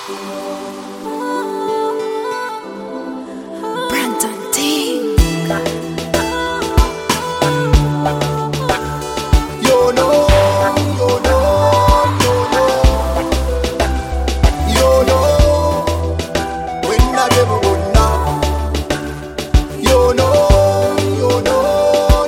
Brandon Ting. You know, you know, you know, when I never would now. You know, you know,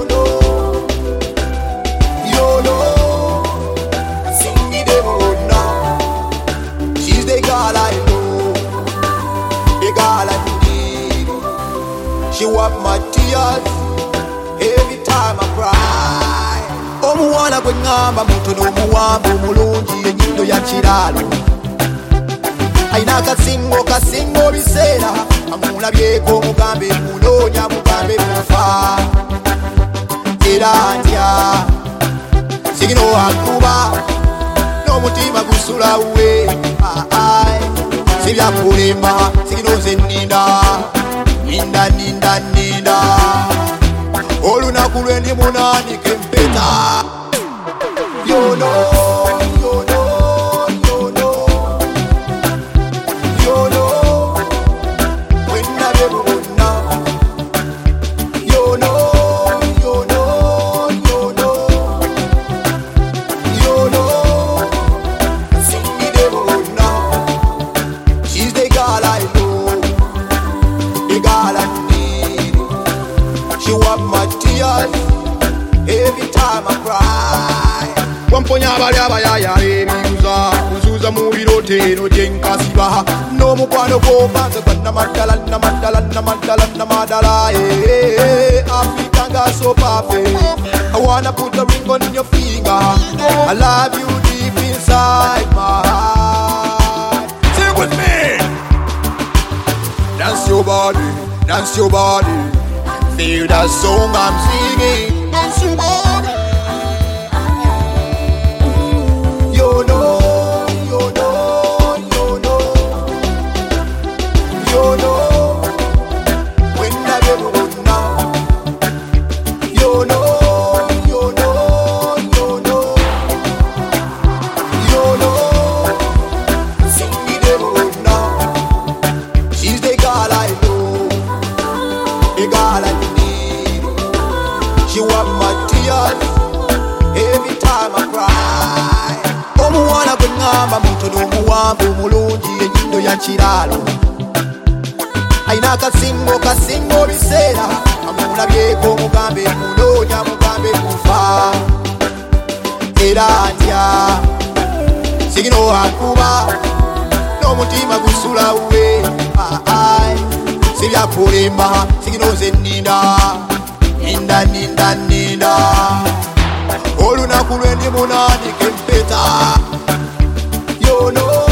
you know, sing me never would now. She's the girl I know, the girl I need. She wipe my tears every time I cry. Omuwala gwe ngamba mutono omuwanvu omulungi ennyindo ya kiraalo. Ayina akasingo biseera amulabyeko mugambe munoonya mugambe mufa. Era ntya sigino akuba n'omutima gusula we. Sibyakulema sigino ze ninda olunaku lwe ndi munanike empeta. You know, you know, you know, you know, when I never would now. You know, you know, you know, you know, sing me never would now. She's the girl I know, the girl I need. She wipe my tears every time I cry. Wamponya abali abayaya ebiuza nzuza mu birotero gye nkasiba n'omukwano gw'omanze gwa namaddala Africa nga so perfect. I wanna put a ring on your finger. I love you deep inside my heart. Sing with me. Dance your body, feel that song I'm singing. Dance your body. You know, you know, you know, you know, when I never would now. You know, you know, you know, you know, sing me never would now. She's the girl I know, the girl I need. She wipe my tears every time I cry. Omuwala gwe ngamba mutono omuwanvu omulungi ennyindo ya kiraalo. Ayina akasingo biseera amulabyeko mugambe munoonya mugambe mufa. Era ntya sigino akuba n'omutima gusula we. Sibyakulema sigino ze ninda olunaku lwe ndi munanike empeta. You know.